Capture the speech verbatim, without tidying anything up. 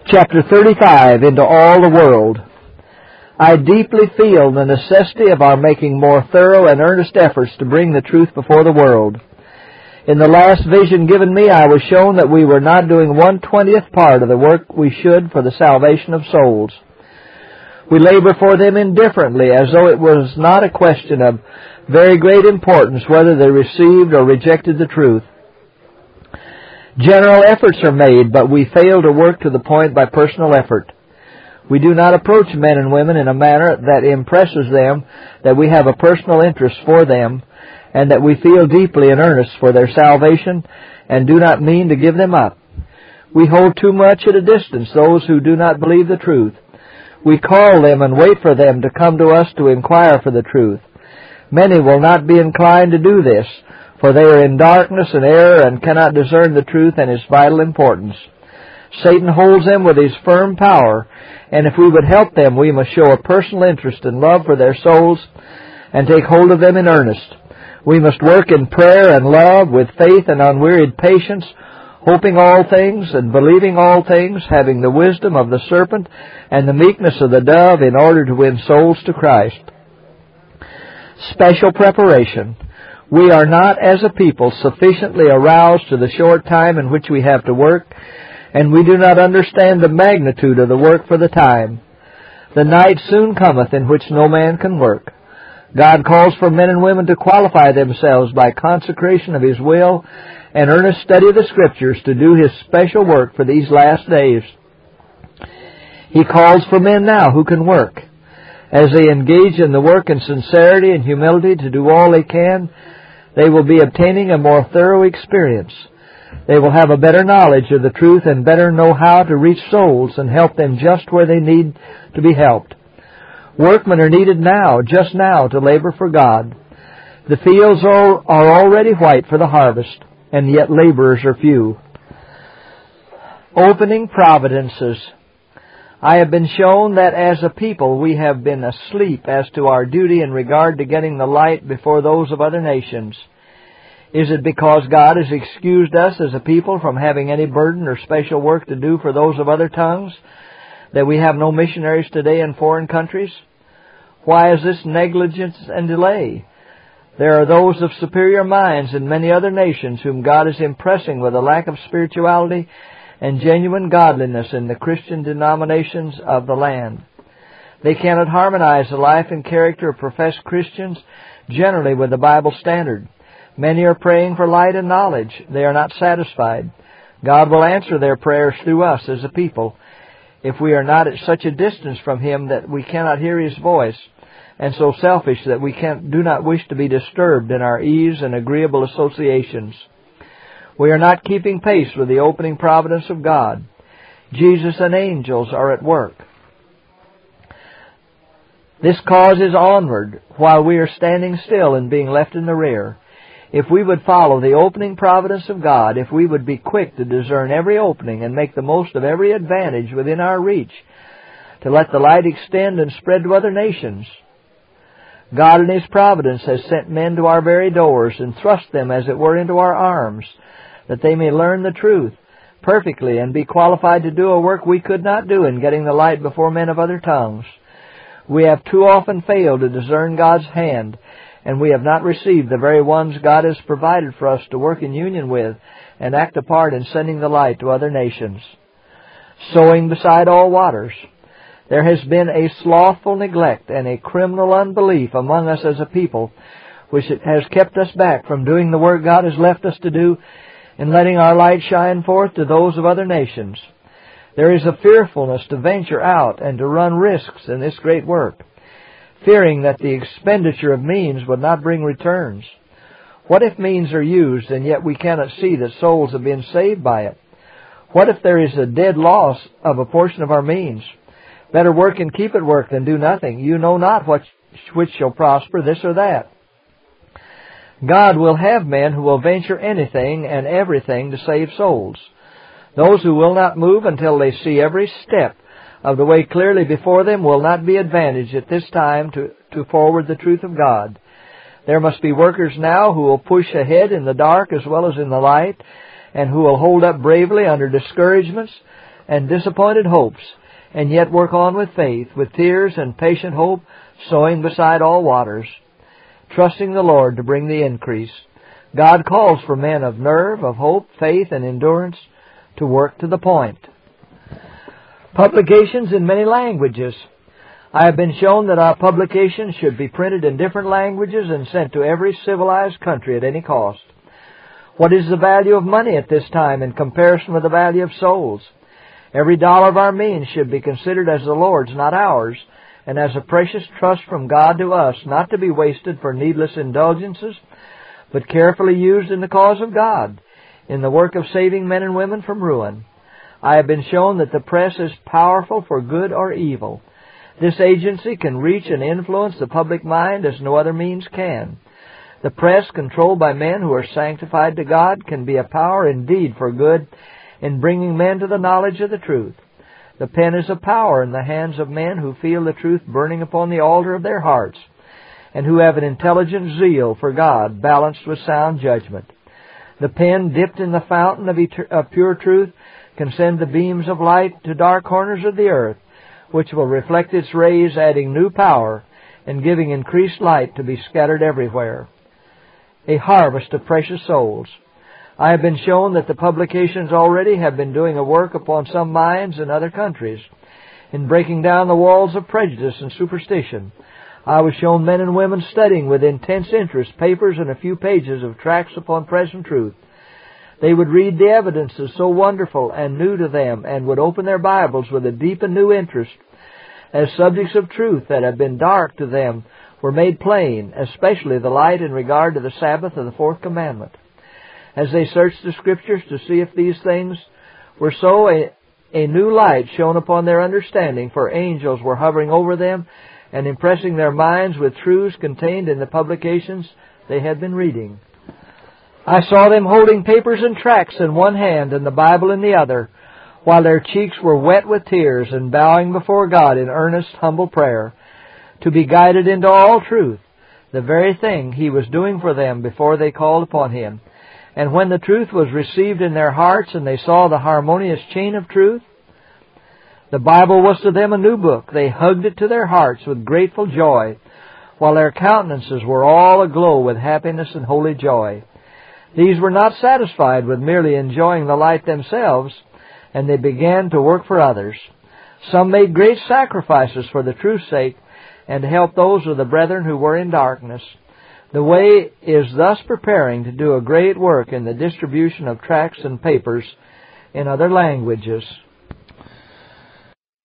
Chapter thirty-five, Into All the World. I deeply feel the necessity of our making more thorough and earnest efforts to bring the truth before the world. In the last vision given me, I was shown that we were not doing one-twentieth part of the work we should for the salvation of souls. We labor for them indifferently, as though it was not a question of very great importance whether they received or rejected the truth. General efforts are made, but we fail to work to the point by personal effort. We do not approach men and women in a manner that impresses them that we have a personal interest for them and that we feel deeply in earnest for their salvation and do not mean to give them up. We hold too much at a distance those who do not believe the truth. We call them and wait for them to come to us to inquire for the truth. Many will not be inclined to do this, for they are in darkness and error and cannot discern the truth and its vital importance. Satan holds them with his firm power, and if we would help them, we must show a personal interest and love for their souls and take hold of them in earnest. We must work in prayer and love with faith and unwearied patience, hoping all things and believing all things, having the wisdom of the serpent and the meekness of the dove in order to win souls to Christ. Special preparation. We are not, as a people, sufficiently aroused to the short time in which we have to work, and we do not understand the magnitude of the work for the time. The night soon cometh in which no man can work. God calls for men and women to qualify themselves by consecration of His will and earnest study of the Scriptures to do His special work for these last days. He calls for men now who can work. As they engage in the work in sincerity and humility to do all they can, they will be obtaining a more thorough experience. They will have a better knowledge of the truth and better know how to reach souls and help them just where they need to be helped. Workmen are needed now, just now, to labor for God. The fields are, are already white for the harvest, and yet laborers are few. Opening providences. I have been shown that as a people we have been asleep as to our duty in regard to getting the light before those of other nations. Is it because God has excused us as a people from having any burden or special work to do for those of other tongues that we have no missionaries today in foreign countries? Why is this negligence and delay? There are those of superior minds in many other nations whom God is impressing with a lack of spirituality and genuine godliness in the Christian denominations of the land. They cannot harmonize the life and character of professed Christians generally with the Bible standard. Many are praying for light and knowledge. They are not satisfied. God will answer their prayers through us as a people if we are not at such a distance from Him that we cannot hear His voice, and so selfish that we can, do not wish to be disturbed in our ease and agreeable associations. We are not keeping pace with the opening providence of God. Jesus and angels are at work. This cause is onward, while we are standing still and being left in the rear. If we would follow the opening providence of God, if we would be quick to discern every opening and make the most of every advantage within our reach, to let the light extend and spread to other nations. God in His providence has sent men to our very doors and thrust them, as it were, into our arms, that they may learn the truth perfectly and be qualified to do a work we could not do in getting the light before men of other tongues. We have too often failed to discern God's hand, and we have not received the very ones God has provided for us to work in union with and act a part in sending the light to other nations. Sowing beside all waters. There has been a slothful neglect and a criminal unbelief among us as a people, which has kept us back from doing the work God has left us to do in letting our light shine forth to those of other nations. There is a fearfulness to venture out and to run risks in this great work, fearing that the expenditure of means would not bring returns. What if means are used and yet we cannot see that souls have been saved by it? What if there is a dead loss of a portion of our means? Better work and keep at work than do nothing. You know not what which shall prosper, this or that. God will have men who will venture anything and everything to save souls. Those who will not move until they see every step of the way clearly before them will not be advantaged at this time to, to forward the truth of God. There must be workers now who will push ahead in the dark as well as in the light, and who will hold up bravely under discouragements and disappointed hopes, and yet work on with faith, with tears and patient hope, sowing beside all waters, trusting the Lord to bring the increase. God calls for men of nerve, of hope, faith, and endurance to work to the point. Publications in many languages. I have been shown that our publications should be printed in different languages and sent to every civilized country at any cost. What is the value of money at this time in comparison with the value of souls? Every dollar of our means should be considered as the Lord's, not ours, and as a precious trust from God to us, not to be wasted for needless indulgences, but carefully used in the cause of God, in the work of saving men and women from ruin. I have been shown that the press is powerful for good or evil. This agency can reach and influence the public mind as no other means can. The press, controlled by men who are sanctified to God, can be a power indeed for good in bringing men to the knowledge of the truth. The pen is a power in the hands of men who feel the truth burning upon the altar of their hearts, and who have an intelligent zeal for God balanced with sound judgment. The pen, dipped in the fountain of, eter- of pure truth, can send the beams of light to dark corners of the earth, which will reflect its rays, adding new power and giving increased light to be scattered everywhere. A harvest of precious souls. I have been shown that the publications already have been doing a work upon some minds in other countries, in breaking down the walls of prejudice and superstition. I was shown men and women studying with intense interest papers and a few pages of tracts upon present truth. They would read the evidences so wonderful and new to them, and would open their Bibles with a deep and new interest, as subjects of truth that have been dark to them were made plain, especially the light in regard to the Sabbath and the Fourth Commandment. As they searched the Scriptures to see if these things were so, a, a new light shone upon their understanding, for angels were hovering over them and impressing their minds with truths contained in the publications they had been reading. I saw them holding papers and tracts in one hand and the Bible in the other, while their cheeks were wet with tears, and bowing before God in earnest, humble prayer, to be guided into all truth, the very thing He was doing for them before they called upon Him. And when the truth was received in their hearts and they saw the harmonious chain of truth, the Bible was to them a new book. They hugged it to their hearts with grateful joy, while their countenances were all aglow with happiness and holy joy. These were not satisfied with merely enjoying the light themselves, and they began to work for others. Some made great sacrifices for the truth's sake, and to help those of the brethren who were in darkness. The way is thus preparing to do a great work in the distribution of tracts and papers in other languages.